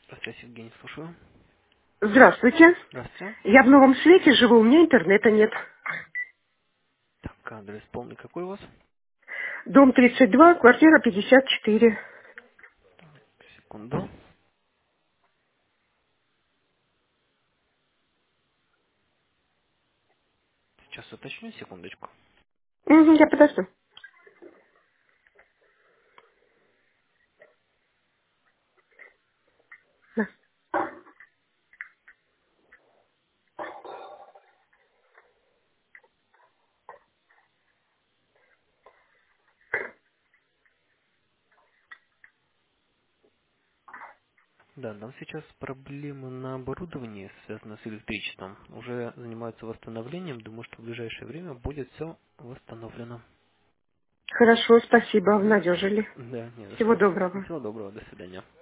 Здравствуйте, Евгений, слушаю. Здравствуйте. Здравствуйте. Я в Новом Свете живу, у меня интернета нет. Так, адрес полный какой у вас? Дом 32, квартира 54. Секунду. Сейчас уточню, секундочку. Мгм, я подожду. Да. Да, нам сейчас проблемы на оборудовании, связанные с электричеством. Уже занимаются восстановлением. Думаю, что в ближайшее время будет все восстановлено. Хорошо, спасибо, Мгм. обнадежили. Да, не за Всего что. доброго. Всего доброго, до свидания.